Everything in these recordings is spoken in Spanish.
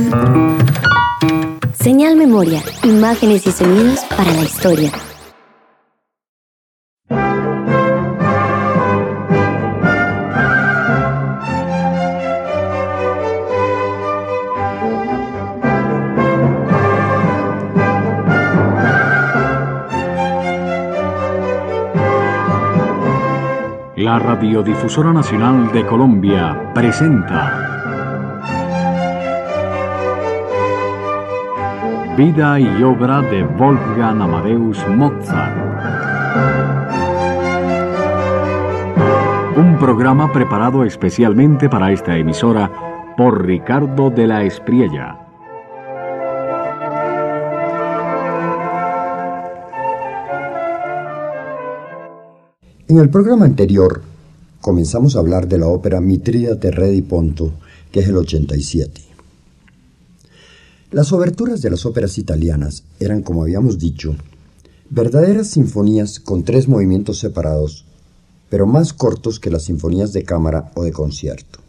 Señal Memoria, imágenes y sonidos para la historia. La Radiodifusora Nacional de Colombia presenta Vida y obra de Wolfgang Amadeus Mozart. Un programa preparado especialmente para esta emisora por Ricardo de la Espriella. En el programa anterior comenzamos a hablar de la ópera Mitrídate Re di Ponto, que es el 87. Las oberturas de las óperas italianas eran, como habíamos dicho, verdaderas sinfonías con 3 movimientos separados, pero más cortos que las sinfonías de cámara o de concierto.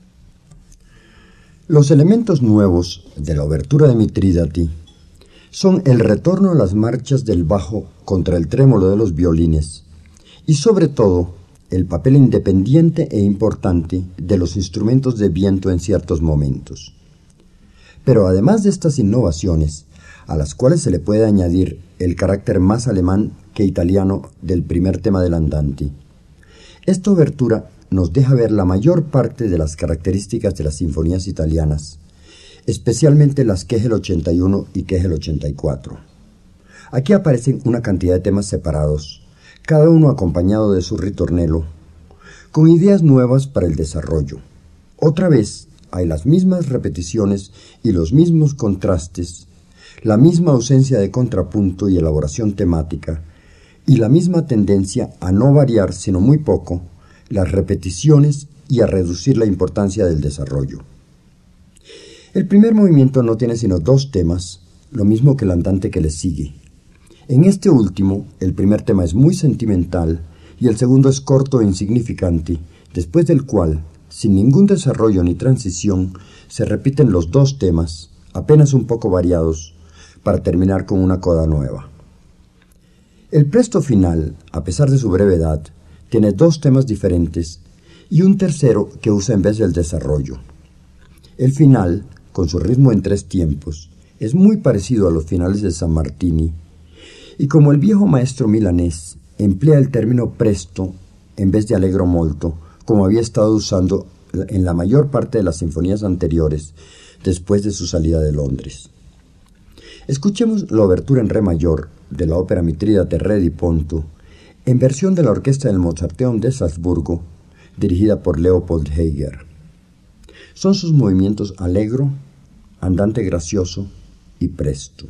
Los elementos nuevos de la obertura de Mitrídate son el retorno a las marchas del bajo contra el trémolo de los violines, y sobre todo, el papel independiente e importante de los instrumentos de viento en ciertos momentos. Pero además de estas innovaciones, a las cuales se le puede añadir el carácter más alemán que italiano del primer tema del andante, esta obertura nos deja ver la mayor parte de las características de las sinfonías italianas, especialmente las que es el 81 y que es el 84. Aquí aparecen una cantidad de temas separados, cada uno acompañado de su ritornello, con ideas nuevas para el desarrollo. Otra vez hay las mismas repeticiones y los mismos contrastes, la misma ausencia de contrapunto y elaboración temática, y la misma tendencia a no variar sino muy poco las repeticiones y a reducir la importancia del desarrollo. El primer movimiento no tiene sino 2 temas, lo mismo que el andante que le sigue. En este último, el primer tema es muy sentimental y el segundo es corto e insignificante, después del cual, sin ningún desarrollo ni transición, se repiten los 2 temas, apenas un poco variados, para terminar con una coda nueva. El presto final, a pesar de su brevedad, tiene 2 temas diferentes y un tercero que usa en vez del desarrollo. El final, con su ritmo en 3 tiempos, es muy parecido a los finales de San Martini, y como el viejo maestro milanés emplea el término presto en vez de allegro molto, como había estado usando en la mayor parte de las sinfonías anteriores después de su salida de Londres. Escuchemos la obertura en re mayor de la ópera Mitrídate Re di Ponto en versión de la orquesta del Mozarteum de Salzburgo, dirigida por Leopold Heger. Son sus movimientos allegro, andante gracioso y presto.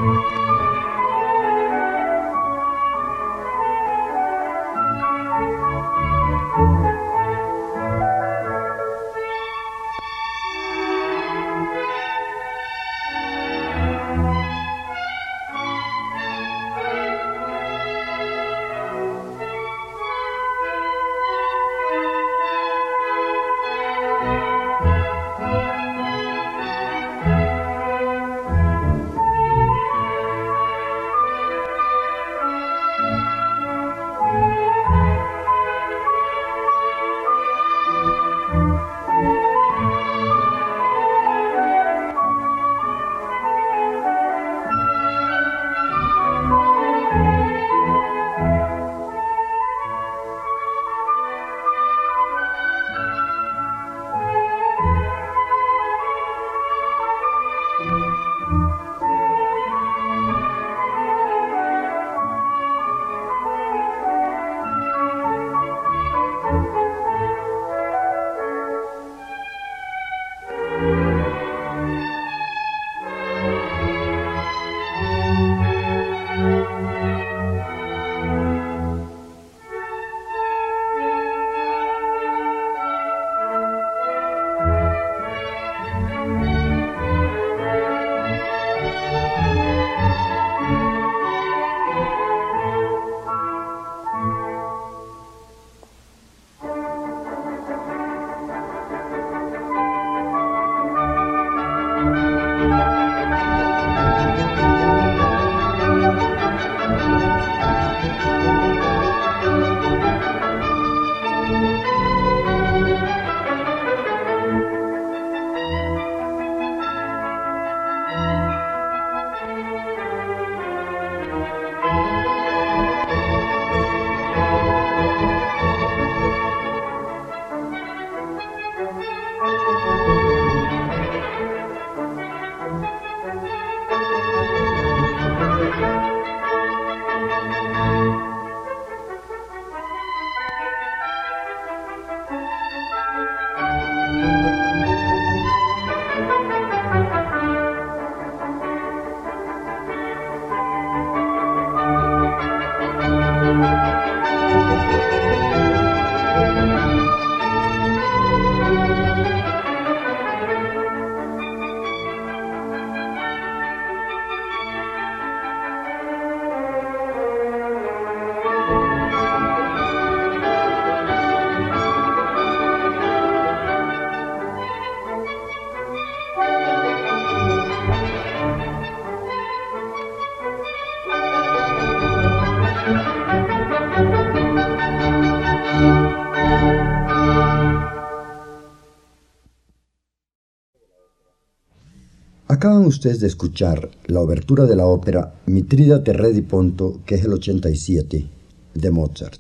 Acaban ustedes de escuchar la obertura de la ópera Mitrídate Re di Ponto, que es el 87, de Mozart.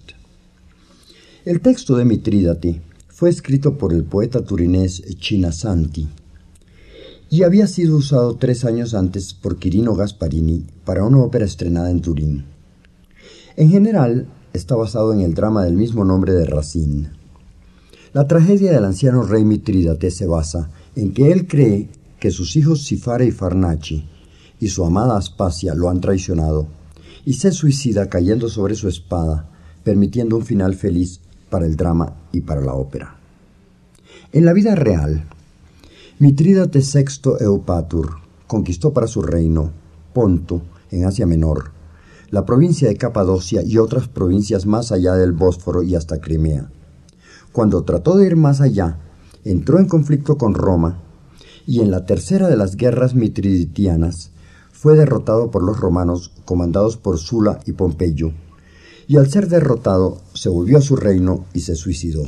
El texto de Mitrídate fue escrito por el poeta turinés Cinasanti y había sido usado 3 años antes por Quirino Gasparini para una ópera estrenada en Turín. En general, está basado en el drama del mismo nombre de Racine. La tragedia del anciano rey Mitrídate se basa en que él cree que sus hijos Sifare y Farnaci y su amada Aspasia lo han traicionado, y se suicida cayendo sobre su espada, permitiendo un final feliz para el drama y para la ópera. En la vida real, Mitrídate VI Eupatur conquistó para su reino Ponto, en Asia Menor, la provincia de Capadocia y otras provincias más allá del Bósforo y hasta Crimea. Cuando trató de ir más allá, entró en conflicto con Roma, y en la tercera de las guerras mitriditianas fue derrotado por los romanos comandados por Sula y Pompeyo, y al ser derrotado se volvió a su reino y se suicidó.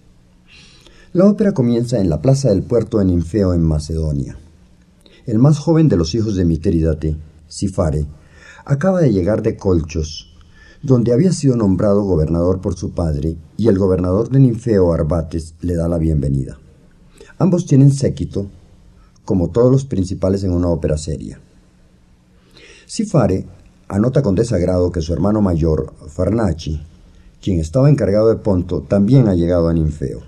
La ópera comienza en la plaza del puerto de Ninfeo en Macedonia. El más joven de los hijos de Mitrídate, Sifare, acaba de llegar de Colchos, donde había sido nombrado gobernador por su padre, y el gobernador de Ninfeo, Arbates, le da la bienvenida. Ambos tienen séquito, como todos los principales en una ópera seria. Sifare anota con desagrado que su hermano mayor, Farnaci, quien estaba encargado de Ponto, también ha llegado a Ninfeo.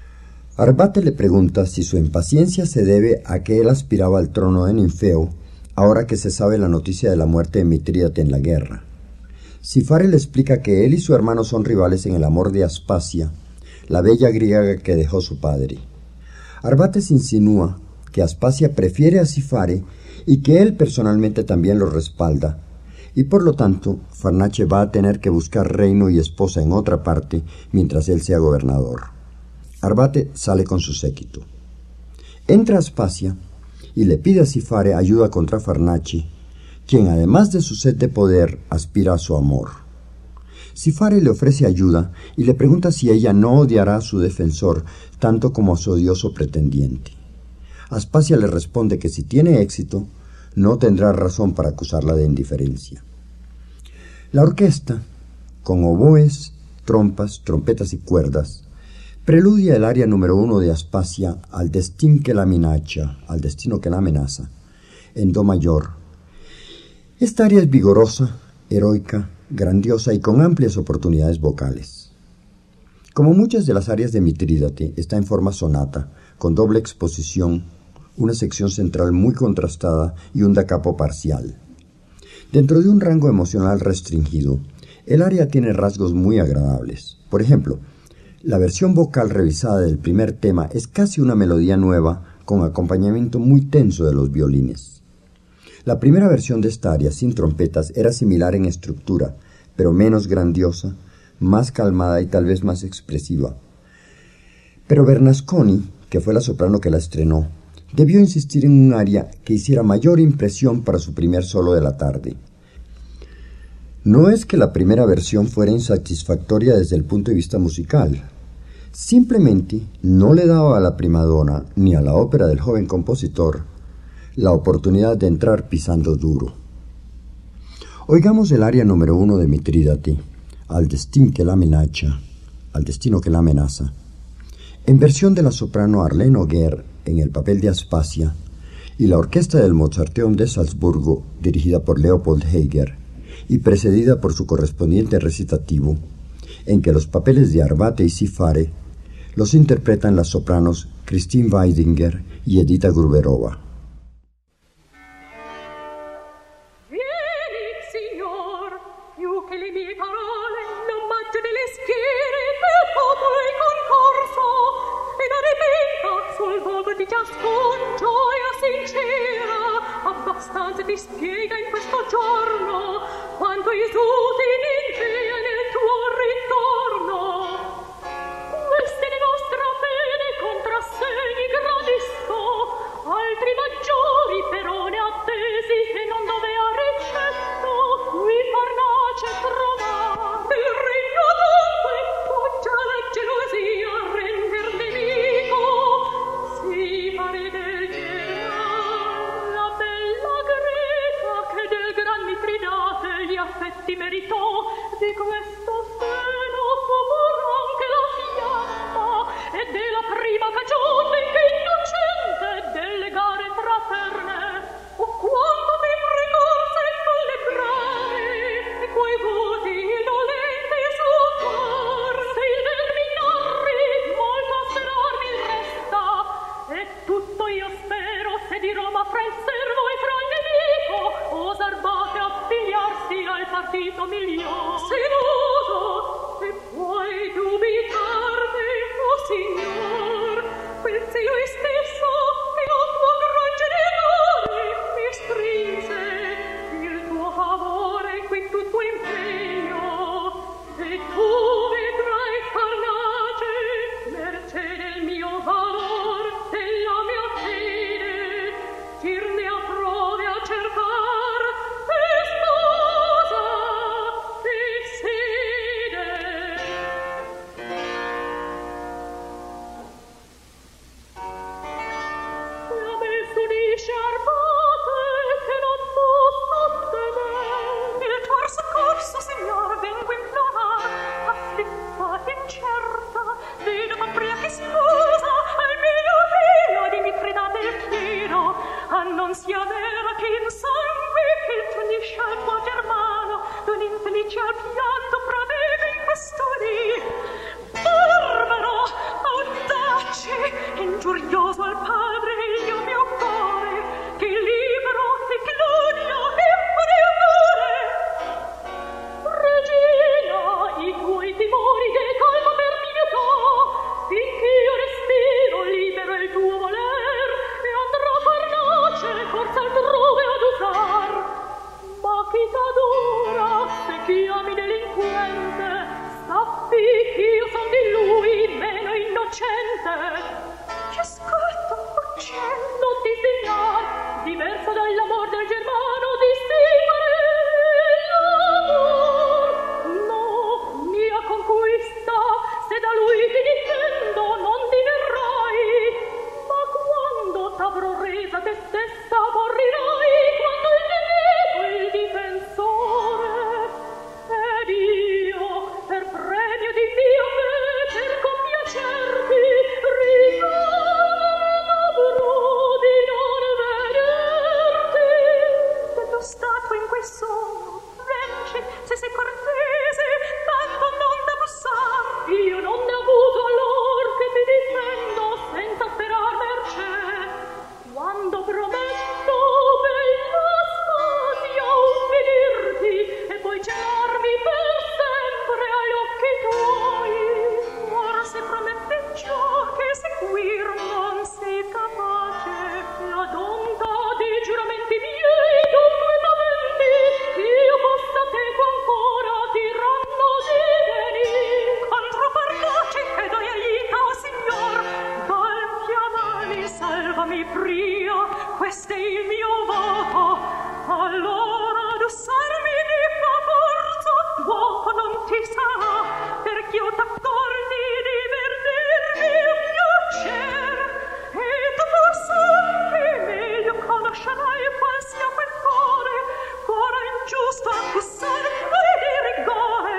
Arbate le pregunta si su impaciencia se debe a que él aspiraba al trono de Ninfeo, ahora que se sabe la noticia de la muerte de Mitrídate en la guerra. Cifare le explica que él y su hermano son rivales en el amor de Aspasia, la bella griega que dejó su padre. Arbates insinúa que Aspasia prefiere a Cifare y que él personalmente también lo respalda, y por lo tanto Farnace va a tener que buscar reino y esposa en otra parte mientras él sea gobernador. Arbate sale con su séquito. Entra Aspasia y le pide a Cifare ayuda contra Farnace, quien además de su sed de poder aspira a su amor. Cifare le ofrece ayuda y le pregunta si ella no odiará a su defensor tanto como a su odioso pretendiente. Aspasia le responde que si tiene éxito, no tendrá razón para acusarla de indiferencia. La orquesta, con oboes, trompas, trompetas y cuerdas, preludia el aria número 1 de Aspasia al destino que la amenaza, en do mayor. Esta aria es vigorosa, heroica, grandiosa y con amplias oportunidades vocales. Como muchas de las arias de Mitrídate, está en forma sonata, con doble exposición, una sección central muy contrastada y un da capo parcial. Dentro de un rango emocional restringido, el aria tiene rasgos muy agradables. Por ejemplo, la versión vocal revisada del primer tema es casi una melodía nueva con acompañamiento muy tenso de los violines. La primera versión de esta aria sin trompetas era similar en estructura, pero menos grandiosa, más calmada y tal vez más expresiva. Pero Bernasconi, que fue la soprano que la estrenó, debió insistir en un aria que hiciera mayor impresión para su primer solo de la tarde. No es que la primera versión fuera insatisfactoria desde el punto de vista musical. Simplemente no le daba a la primadona ni a la ópera del joven compositor la oportunidad de entrar pisando duro. Oigamos el aria número 1 de Mitrídate, al destino que la amenaza, en versión de la soprano Arlene Auger en el papel de Aspasia y la orquesta del Mozarteum de Salzburgo dirigida por Leopold Heger y precedida por su correspondiente recitativo, en que los papeles de Arbate y Cifare los interpretan las sopranos Christine Weidinger y Edita Gruberova. Abbastanza ti spiega in questo giorno quanto esutili nel tuo ritorno. Queste le nostre pene contrassegni gradisco, altri maggiori però ne attesi e non dovea ricetto qui Farnace trovare. Il regno dunque poggia la gelosia a render nemico, si pare del Mitridate gli affetti meritò, di questo seno fu pur anche la fiamma, e della prima cagione che innocente delle gare fraterne, o quanto mi ricorse con le brave, e quei voti dolenti su cor, se il terminarri molto a sperarmi resta, e tutto io spero se di Roma fra il servo e fra il nemico osar Arbate affiliarsi al partito miglior. Se l'uso, e puoi dubitarne, o signor, quel se lui stesso e al tuo gran generale mi strinse il tuo favore qui tutto impegno, e tu vedrai Farnace mercé del mio valor, della mia fede, tirne a prove a cercare annunziavera che in sangue il tuo discepolo germano d'un infelice al pianto proveve in quest'uni. Barbaro, audace, ingiurioso al padre il mio cuore, che libero e glorioso c'è forza altrove ad usar. Ma chi t'adora, se chiami delinquente, sappi ch'io son di lui meno innocente. Che scatto facendo ti sdignar, diverso dall'amor del germano distinguere l'amor. No, mia conquista, se da lui ti difendo non ti verrai, ma quando t'avrò resa te stessa morrirai, quando il nemico il difensore. Ed io, per premio di mio me, per compiacerti, risolverò di non vederti. Dello stato in cui sono, venci, se sei cortese, tanto non da bussar. Io non ne ho avuto allor che ti difendo senza sperar mercé. Quando prometto bella sposia ubbidirti e poi celarmi per sempre agli occhi tuoi, forse prometti ciò che seguir non sei capace. La donta di giuramenti miei completamente io possa teco ancora tiranno di venir contro pardaci che doi aiuta, o signor, dal chiamali salvami pria, questo è il mio voto. Allora addossarmi di fa forza, dopo non ti sarà, perch'io t'accordi di verdirmi un piacere, e tu sappi meglio conoscerai qual sia quel cuore ingiusto accussar e di rigore.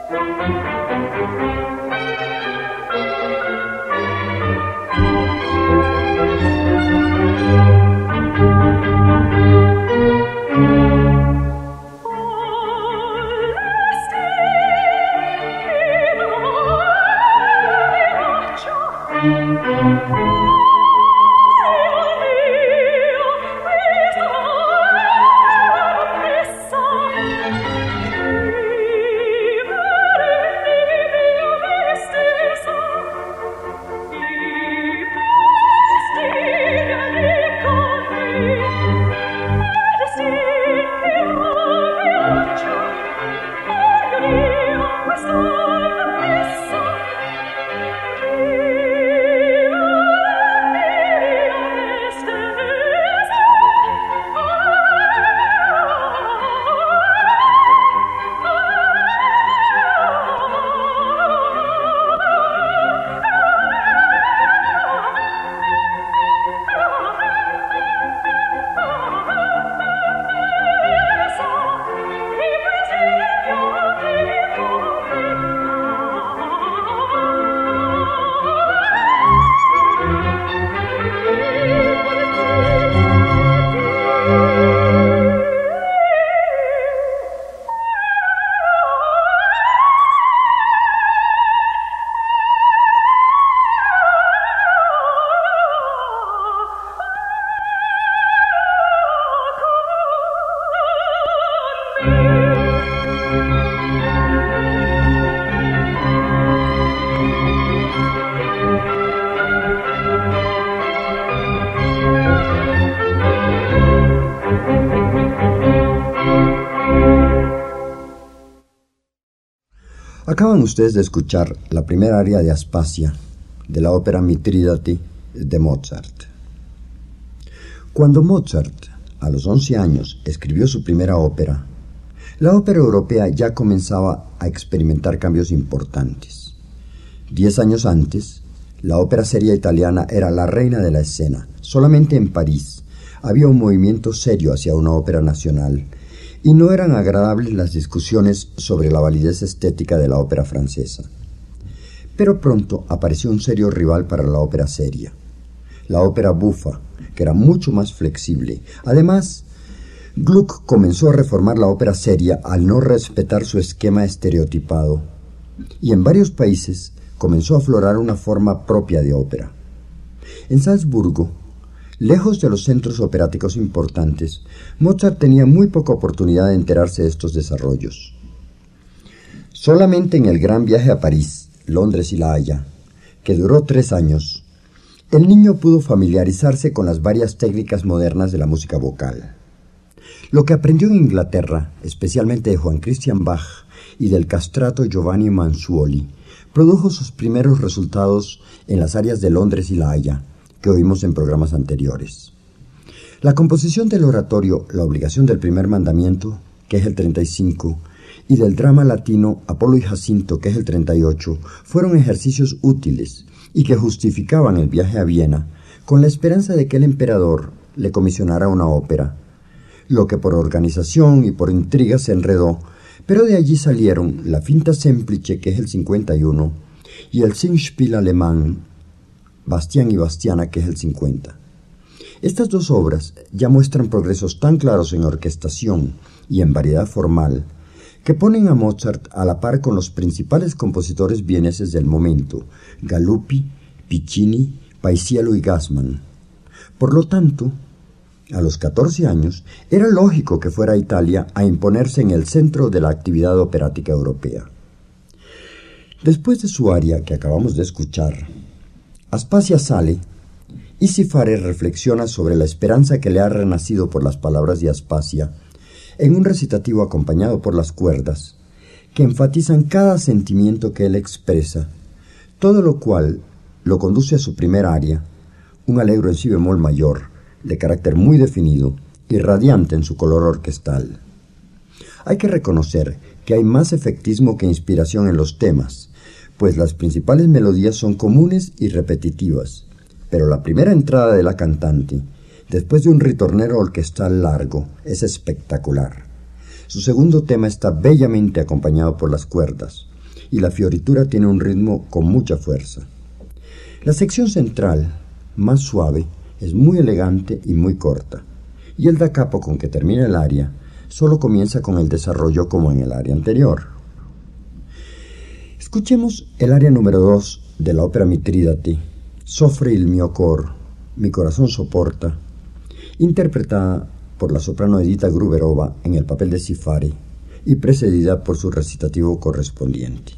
Acaban ustedes de escuchar la primera aria de Aspasia de la ópera Mitrídate de Mozart. Cuando Mozart, a los 11 años, escribió su primera ópera, la ópera europea ya comenzaba a experimentar cambios importantes. 10 años antes, la ópera seria italiana era la reina de la escena. Solamente en París había un movimiento serio hacia una ópera nacional, y no eran agradables las discusiones sobre la validez estética de la ópera francesa. Pero pronto apareció un serio rival para la ópera seria, la ópera bufa, que era mucho más flexible. Además, Gluck comenzó a reformar la ópera seria al no respetar su esquema estereotipado, y en varios países comenzó a aflorar una forma propia de ópera. En Salzburgo, lejos de los centros operáticos importantes, Mozart tenía muy poca oportunidad de enterarse de estos desarrollos. Solamente en el gran viaje a París, Londres y La Haya, que duró 3 años, el niño pudo familiarizarse con las varias técnicas modernas de la música vocal. Lo que aprendió en Inglaterra, especialmente de Johann Christian Bach y del castrato Giovanni Manzuoli, produjo sus primeros resultados en las áreas de Londres y La Haya, que oímos en programas anteriores. La composición del oratorio La obligación del primer mandamiento, que es el 35, y del drama latino Apolo y Jacinto, que es el 38, fueron ejercicios útiles y que justificaban el viaje a Viena con la esperanza de que el emperador le comisionara una ópera, lo que por organización y por intriga se enredó, pero de allí salieron la Finta Semplice, que es el 51, y el Singspiel alemán, Bastián y Bastiana, que es el 50. Estas dos obras ya muestran progresos tan claros en orquestación y en variedad formal que ponen a Mozart a la par con los principales compositores vieneses del momento, Galuppi, Piccini, Paisiello y Gassmann. Por lo tanto, a los 14 años, era lógico que fuera Italia a imponerse en el centro de la actividad operática europea. Después de su aria que acabamos de escuchar, Aspasia sale y Sifare reflexiona sobre la esperanza que le ha renacido por las palabras de Aspasia en un recitativo acompañado por las cuerdas, que enfatizan cada sentimiento que él expresa, todo lo cual lo conduce a su primer aria, un allegro en si bemol mayor, de carácter muy definido y radiante en su color orquestal. Hay que reconocer que hay más efectismo que inspiración en los temas, pues las principales melodías son comunes y repetitivas, pero la primera entrada de la cantante, después de un ritornero orquestal largo, es espectacular. Su segundo tema está bellamente acompañado por las cuerdas, y la fioritura tiene un ritmo con mucha fuerza. La sección central, más suave, es muy elegante y muy corta, y el da capo con que termina el aria solo comienza con el desarrollo como en el aria anterior. Escuchemos el aria número 2 de la ópera Mitridate, Soffre il mio cor, mi corazón soporta, interpretada por la soprano Edita Gruberova en el papel de Sifari y precedida por su recitativo correspondiente.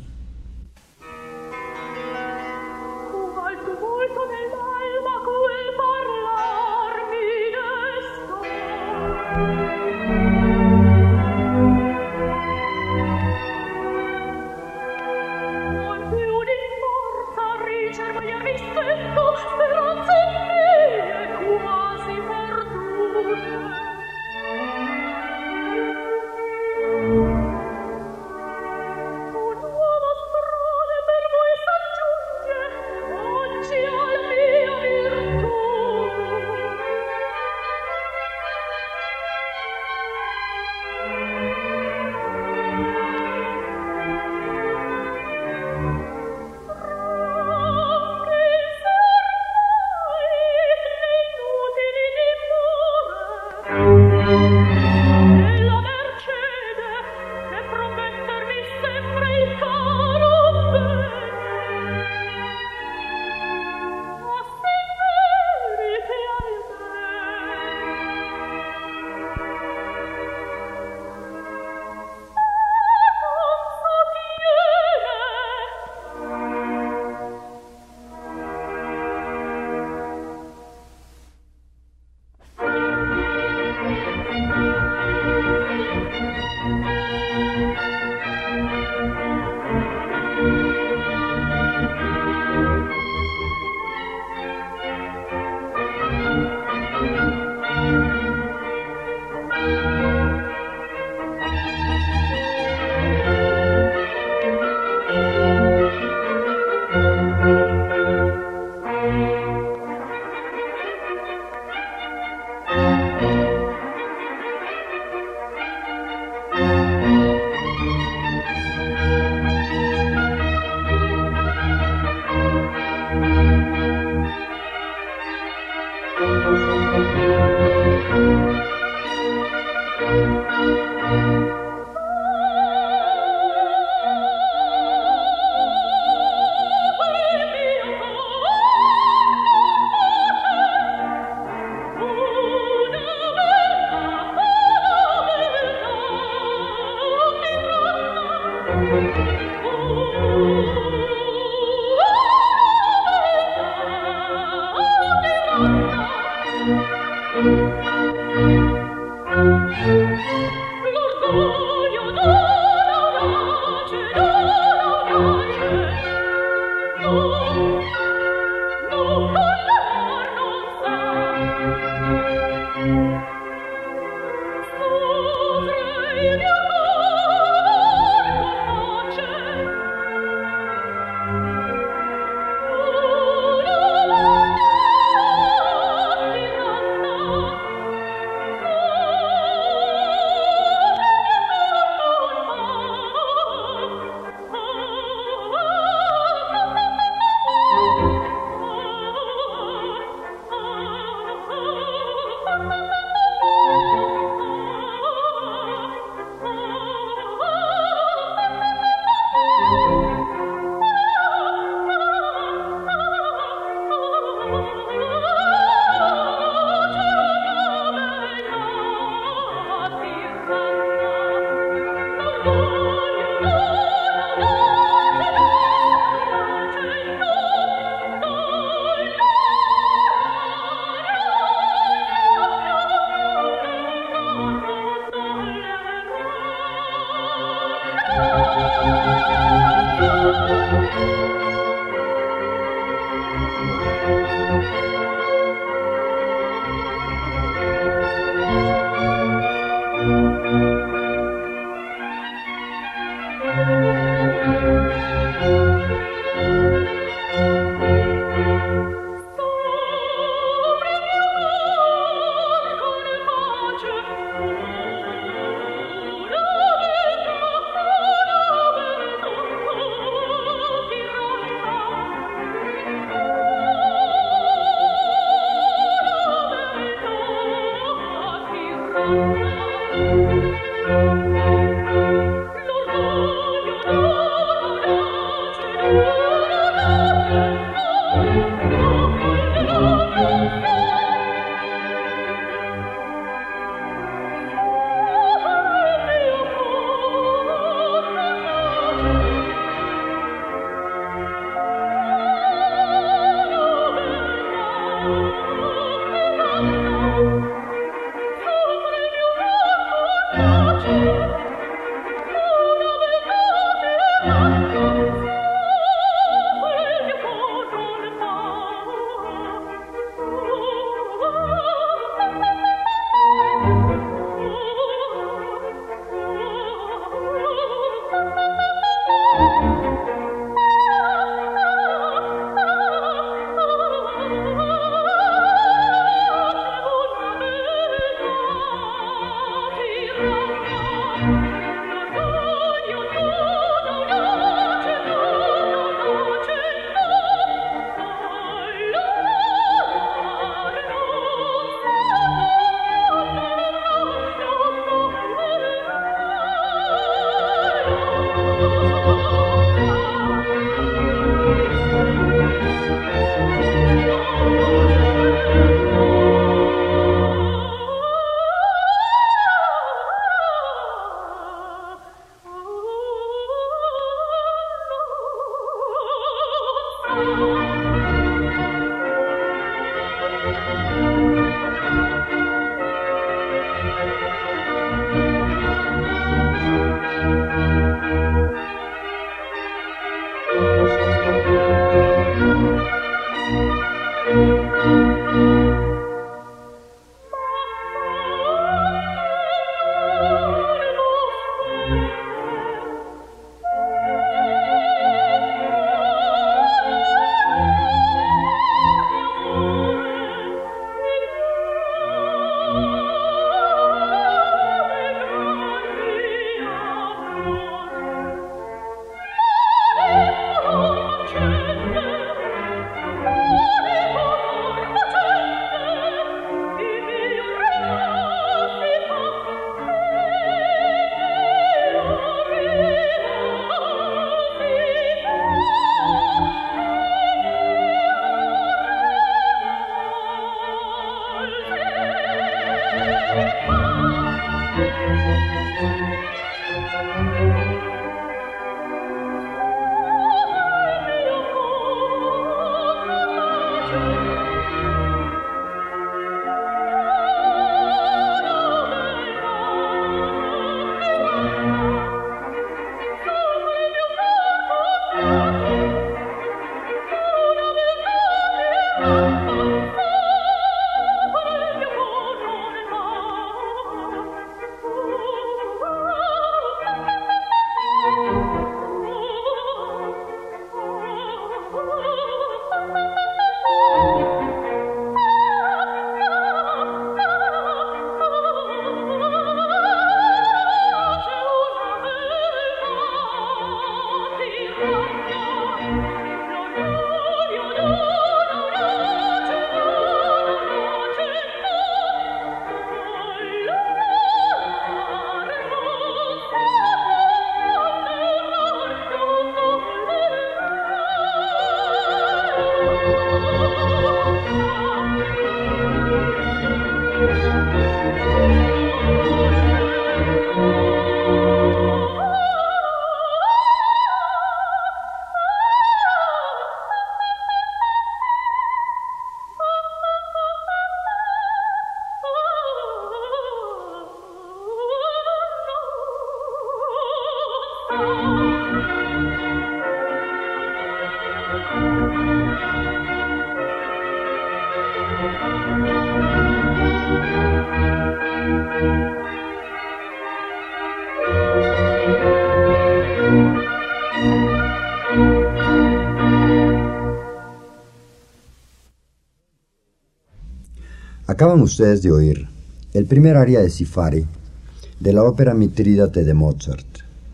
Acaban ustedes de oír el primer aria de Sifari de la ópera Mitrídate de Mozart.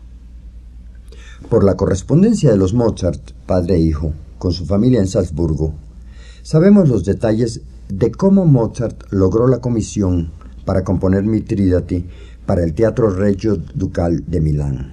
Por la correspondencia de los Mozart, padre e hijo, con su familia en Salzburgo, sabemos los detalles de cómo Mozart logró la comisión para componer Mitrídate para el Teatro Regio Ducal de Milán.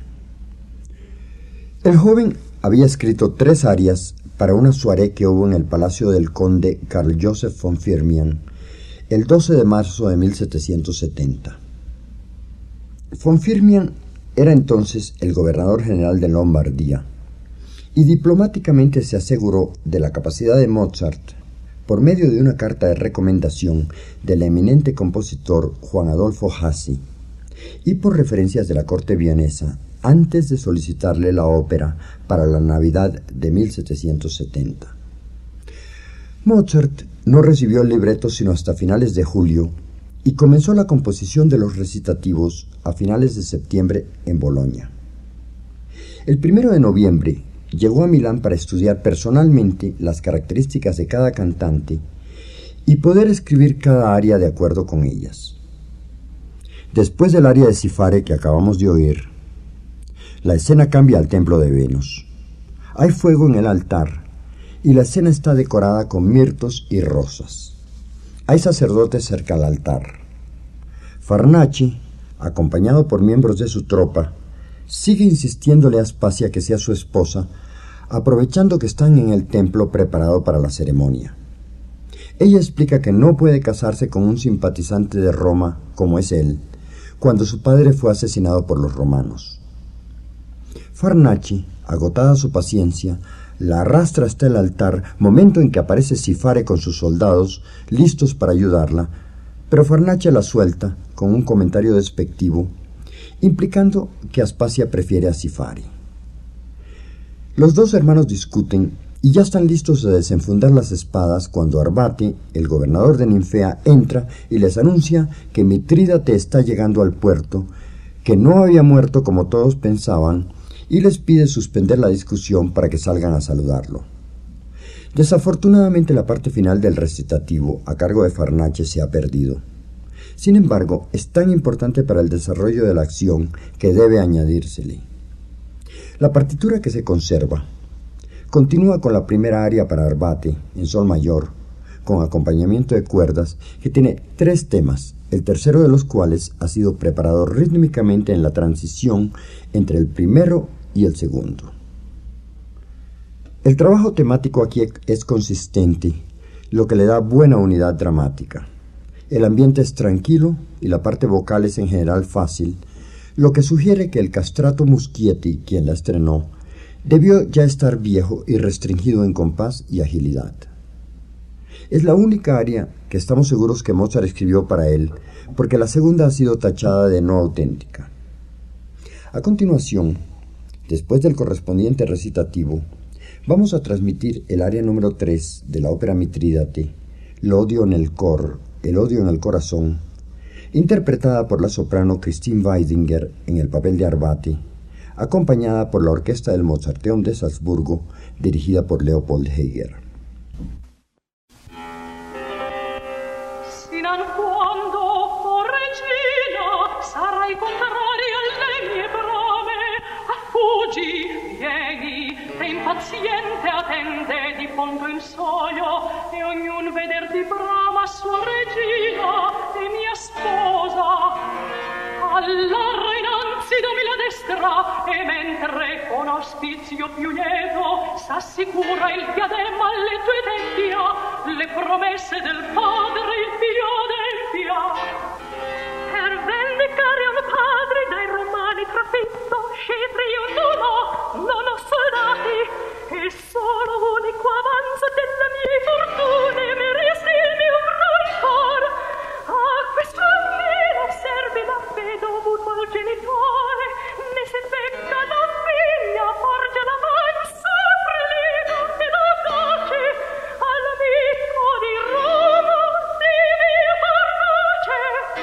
El joven había escrito 3 arias para una soirée que hubo en el palacio del conde Carl Joseph von Firmian el 12 de marzo de 1770. Von Firmian era entonces el gobernador general de Lombardía y diplomáticamente se aseguró de la capacidad de Mozart por medio de una carta de recomendación del eminente compositor Juan Adolfo Hasse y por referencias de la corte vienesa antes de solicitarle la ópera para la Navidad de 1770. Mozart no recibió el libreto sino hasta finales de julio y comenzó la composición de los recitativos a finales de septiembre en Bolonia. El 1 de noviembre llegó a Milán para estudiar personalmente las características de cada cantante y poder escribir cada aria de acuerdo con ellas. Después del aria de Sifare que acabamos de oír, la escena cambia al templo de Venus. Hay fuego en el altar y la escena está decorada con mirtos y rosas. Hay sacerdotes cerca al altar. Farnaci, acompañado por miembros de su tropa, sigue insistiéndole a Aspasia que sea su esposa, aprovechando que están en el templo preparado para la ceremonia. Ella explica que no puede casarse con un simpatizante de Roma como es él, cuando su padre fue asesinado por los romanos. Farnaci, agotada su paciencia, la arrastra hasta el altar, momento en que aparece Sifare con sus soldados, listos para ayudarla, pero Farnace la suelta con un comentario despectivo, implicando que Aspasia prefiere a Sifare. Los dos hermanos discuten y ya están listos a desenfundar las espadas cuando Arbate, el gobernador de Ninfea, entra y les anuncia que Mitrídate está llegando al puerto, que no había muerto como todos pensaban, y les pide suspender la discusión para que salgan a saludarlo. Desafortunadamente la parte final del recitativo a cargo de Farnace se ha perdido. Sin embargo, es tan importante para el desarrollo de la acción que debe añadírsele. La partitura que se conserva continúa con la primera aria para Arbate, en sol mayor, con acompañamiento de cuerdas, que tiene 3 temas, el tercero de los cuales ha sido preparado rítmicamente en la transición entre el primero y el segundo. El trabajo temático aquí es consistente, lo que le da buena unidad dramática. El ambiente es tranquilo y la parte vocal es en general fácil, lo que sugiere que el castrato Muschietti, quien la estrenó, debió ya estar viejo y restringido en compás y agilidad. Es la única aria que estamos seguros que Mozart escribió para él, porque la segunda ha sido tachada de no auténtica. A continuación, después del correspondiente recitativo, vamos a transmitir el aria número 3 de la ópera Mitrídate, L'odio nel cor, el odio en el corazón, interpretada por la soprano Christine Weidinger en el papel de Arbate, acompañada por la orquesta del Mozarteum de Salzburgo, dirigida por Leopold Heger. Sinan quando, o regina, sarai contraria alle mie brame, affuggi, vieni, te impaziente attende di fondo in soglio, e ognun veder di brama sua regina e mia sposa. All'arra innanzi dommi la destra, e mentre con auspizio più lieto s'assicura il diadema alle tue tempia, le promesse del padre il figlio adempia. Per vendicare un padre dai romani trafitto, scetri io non ho soldati, e solo unico avanzo delle mie fortune mi resta il mio cor. A questo almeno serve la fede dovuto al genitore, ne se pecca la figlia forge la mansa prelego e la pace all'amico di Roma di mia Farnace.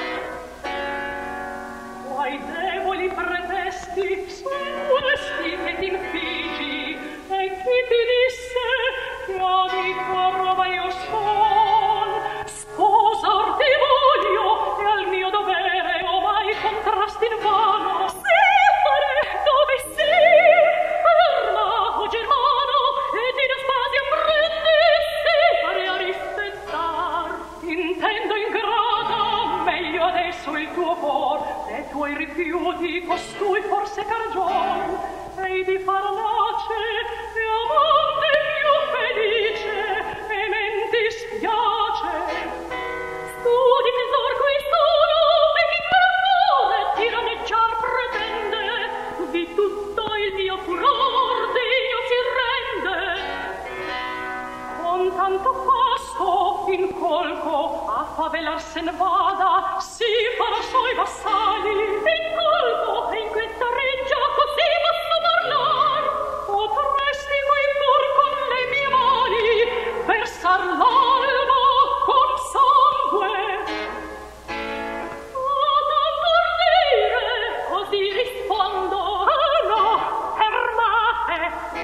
Quai deboli pretesti son questi che t'infigi, e chi ti disse che amico a Roma io son, sposar ti voglio e al mio dovere o mai contrasti in vano. Sifare, dove sei? Parla, o Germano, e ti Aspasia prende, Sifare a rispettar. Intendo ingrata, meglio adesso il tuo cor, e tuoi rifiuti costui forse cagion. Ei di Farnace, e amante più felice, e men ti spiace. Studi tesor qui sono, e chi per amore tiraneggiar pretende, di tutto il mio furor Dio si rende. Con tanto costo in colco a favelar sen vada, si farà suoi vassalli in colpo, e in questa reggia così posso parlar. Potresti qui pur con le mie mani versar l'alba con sangue. A tanto ardire così rispondo, ah no, fermate.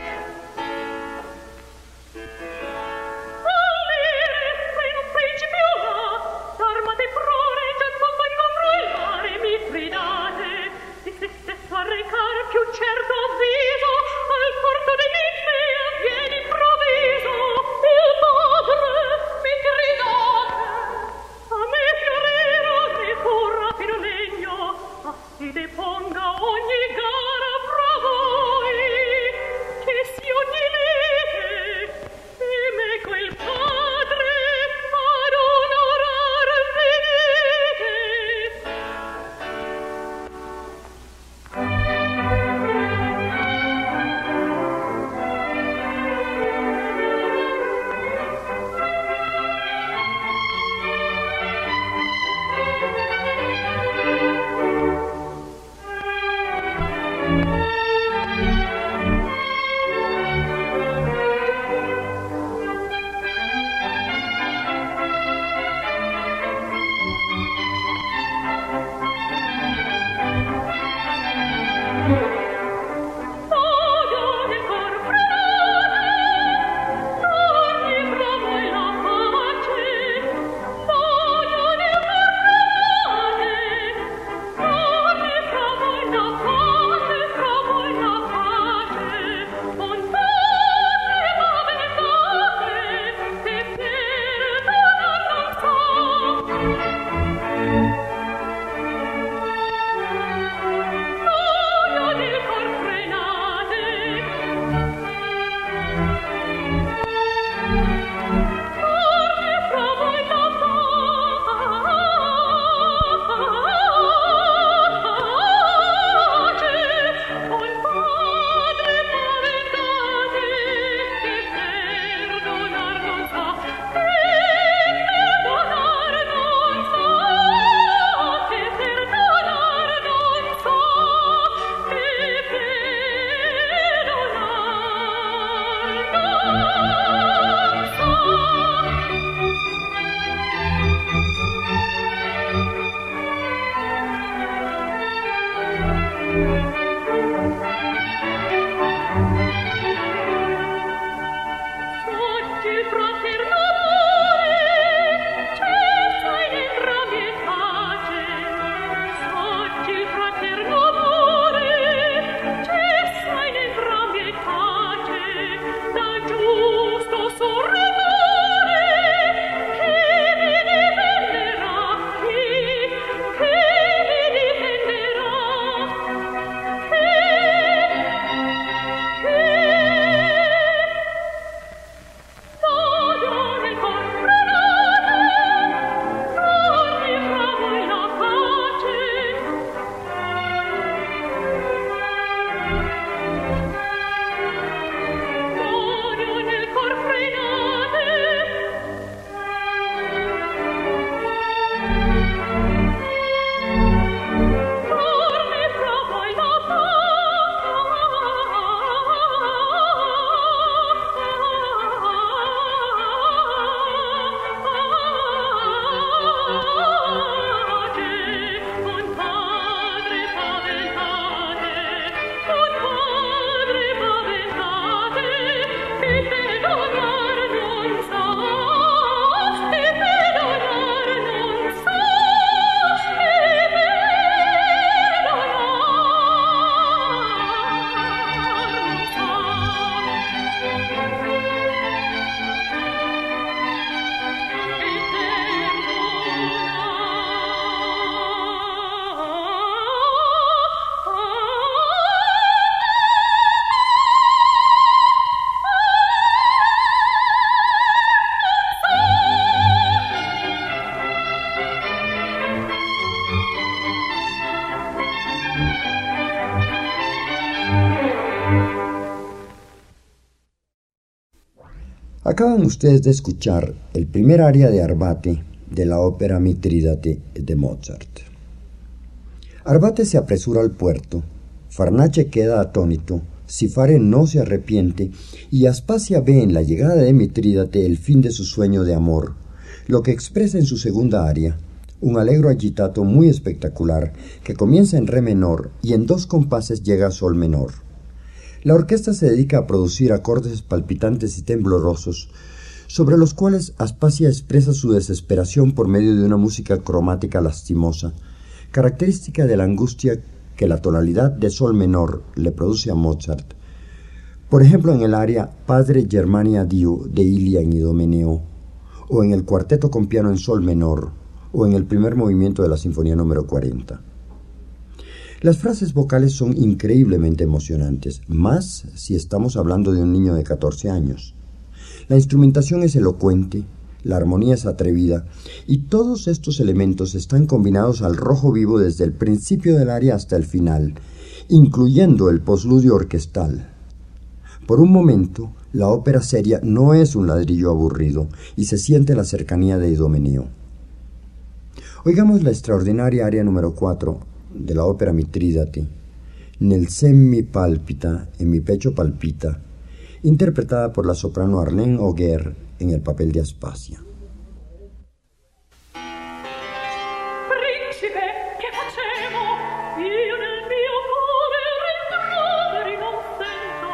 All'ire, qui non principio va, d'armate prore già compongono il mare Mitridate, e se stesso a recar più certo avviso al porto di Ninfea viene improvviso il padre Mitridate. A me fiorero ne curra fino legno, ma si deponga ogni gara fra voi, che sia Acaban ustedes de escuchar el primer aria de Arbate de la ópera Mitrídate de Mozart. Arbate se apresura al puerto, Farnace queda atónito, Cifare no se arrepiente y Aspasia ve en la llegada de Mitrídate el fin de su sueño de amor, lo que expresa en su segunda aria, un allegro agitato muy espectacular que comienza en re menor y en 2 compases llega a sol menor. La orquesta se dedica a producir acordes palpitantes y temblorosos, sobre los cuales Aspasia expresa su desesperación por medio de una música cromática lastimosa, característica de la angustia que la tonalidad de sol menor le produce a Mozart. Por ejemplo, en el aria Padre Germania Dio de Ilian Idomeneo, o en el cuarteto con piano en sol menor, o en el primer movimiento de la Sinfonía número 40. Las frases vocales son increíblemente emocionantes, más si estamos hablando de un niño de 14 años. La instrumentación es elocuente, la armonía es atrevida, y todos estos elementos están combinados al rojo vivo desde el principio del aria hasta el final, incluyendo el posludio orquestal. Por un momento, la ópera seria no es un ladrillo aburrido, y se siente la cercanía de Idomeneo. Oigamos la extraordinaria aria número 4 de la ópera Mitrídate, Nel sen mi palpita, en mi pecho palpita, interpretada por la soprano Arlene Auger en el papel de Aspasia. Principe, che facemo? Io nel mio cuore rimproveri non sento.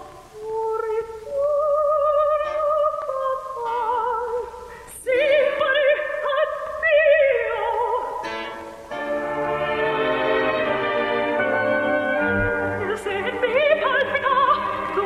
Sempre addio. Se mi palpita, tu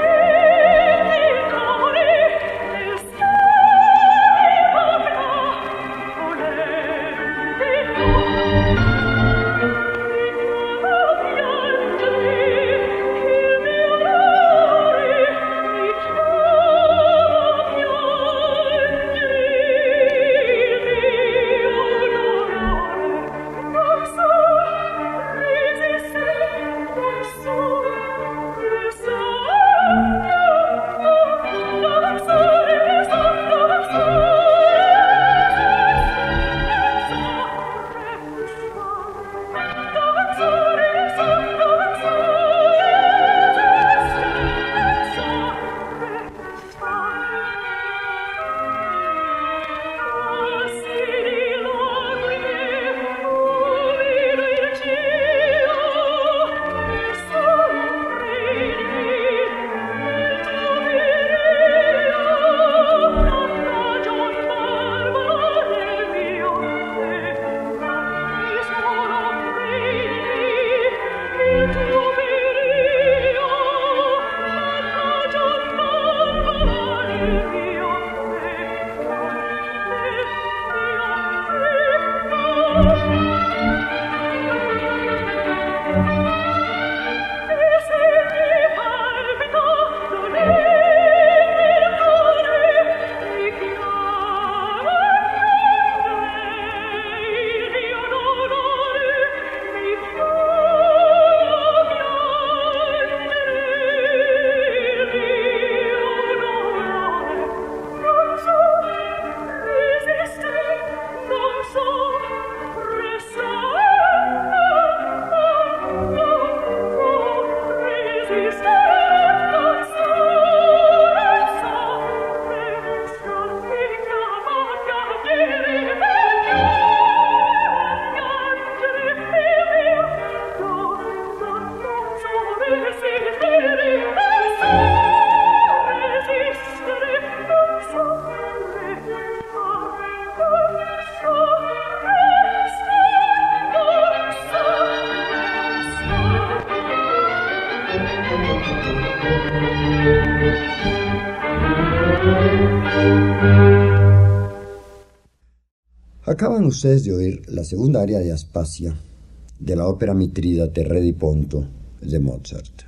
Acaban ustedes de oír la segunda aria de Aspasia de la ópera Mitrídate Re di Ponto de Mozart.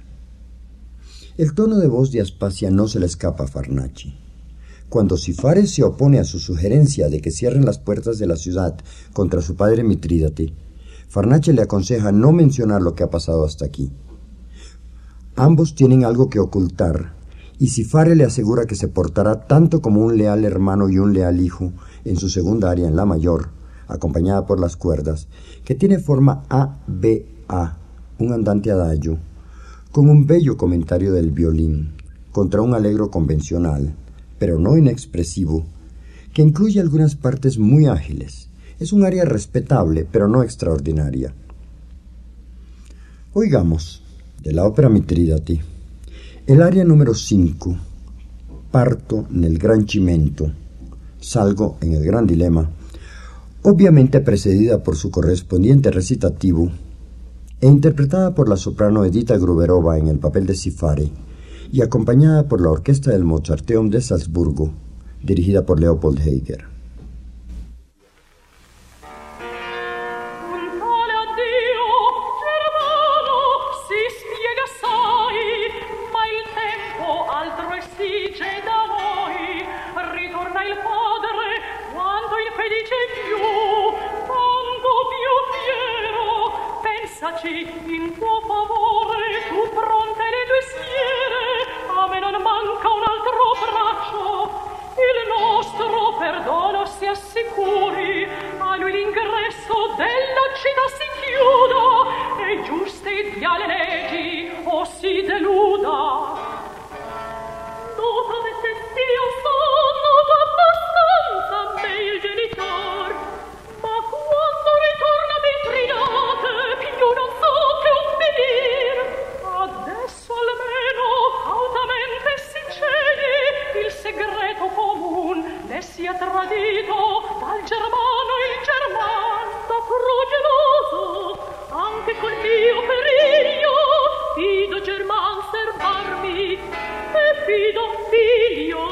El tono de voz de Aspasia no se le escapa a Farnace. Cuando Cifare se opone a su sugerencia de que cierren las puertas de la ciudad contra su padre Mitrídate, Farnace le aconseja no mencionar lo que ha pasado hasta aquí. Ambos tienen algo que ocultar y Cifare le asegura que se portará tanto como un leal hermano y un leal hijo en su segunda aria, en la mayor, acompañada por las cuerdas, que tiene forma A-B-A, un andante adagio, con un bello comentario del violín, contra un allegro convencional, pero no inexpresivo, que incluye algunas partes muy ágiles. Es un aria respetable, pero no extraordinaria. Oigamos, de la ópera Mitridati, el aria número 5, Parto nel gran cimento, Salgo en el gran dilema, obviamente precedida por su correspondiente recitativo e interpretada por la soprano Edita Gruberova en el papel de Cifare y acompañada por la orquesta del Mozarteum de Salzburgo, dirigida por Leopold Heger. In tuo favore tu pronte le tue schiere, a me non manca un altro braccio, il nostro perdono si assicuri, a lui l'ingresso della città si chiuda e giuste ideali leggi o si deluda. Nota se io sono abbastanza me il genitor, ma quando ritorna Mitridate più non so che ubbidir. Adesso almeno cautamente si cede, il segreto comun ne sia tradito dal germano il german da progeloso, anche col mio periglio fido german servarmi e fido figlio.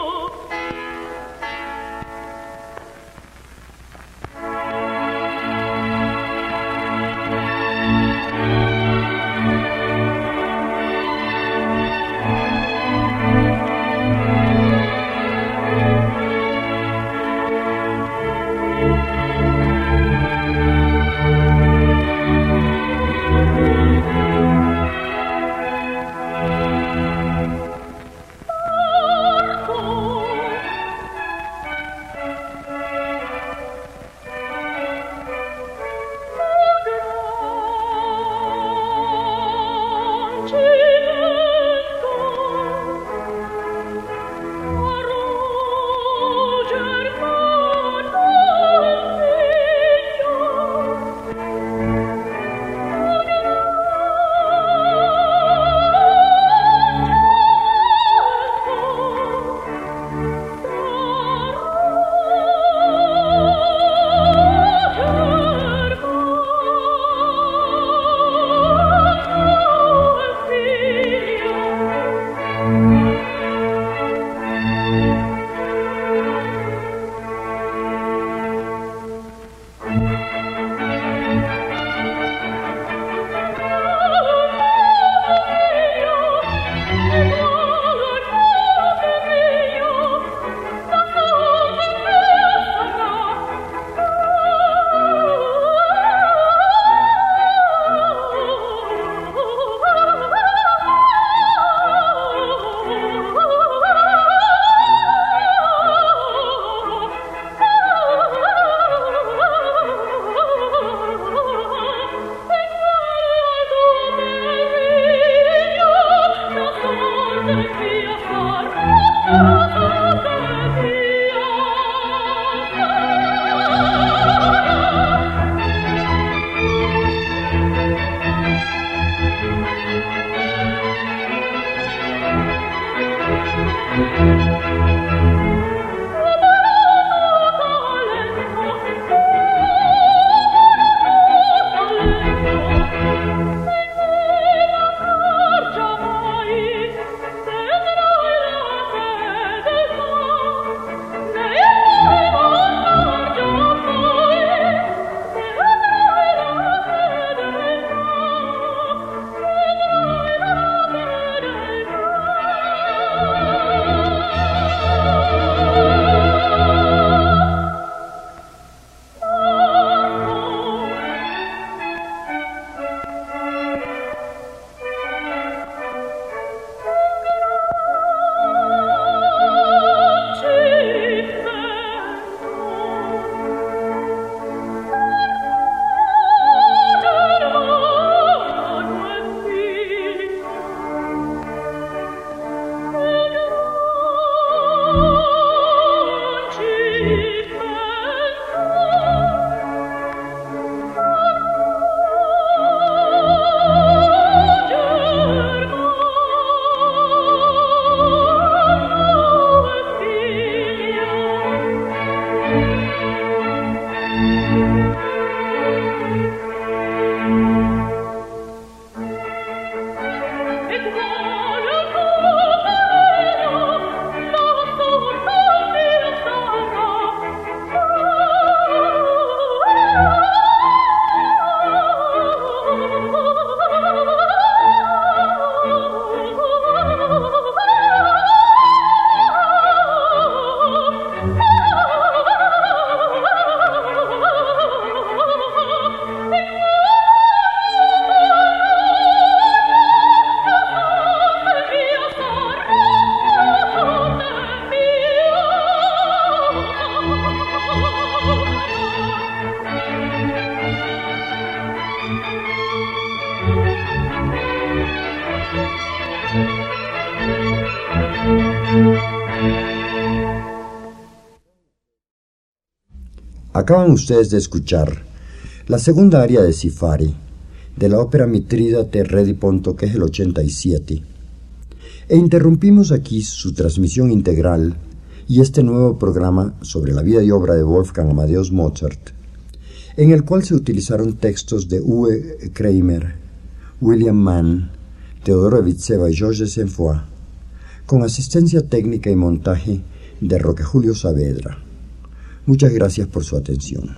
Acaban ustedes de escuchar la segunda aria de Sifari, de la ópera Mitrídate Re Ponto, que es el 87. E interrumpimos aquí su transmisión integral y este nuevo programa sobre la vida y obra de Wolfgang Amadeus Mozart, en el cual se utilizaron textos de Uwe Kramer, William Mann, Teodoro Evitseva y Georges de Saint-Foy, con asistencia técnica y montaje de Roque Julio Saavedra. Muchas gracias por su atención.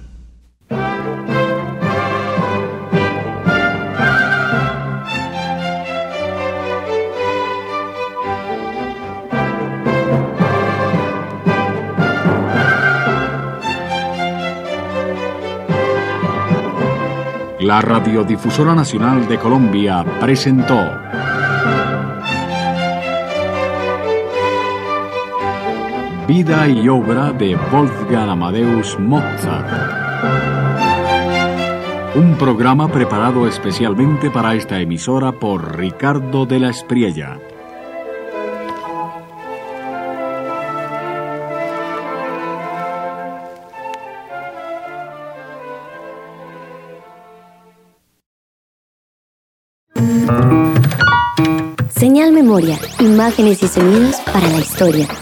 La Radiodifusora Nacional de Colombia presentó Vida y obra de Wolfgang Amadeus Mozart. Un programa preparado especialmente para esta emisora por Ricardo de la Espriella. Señal Memoria, imágenes y sonidos para la historia.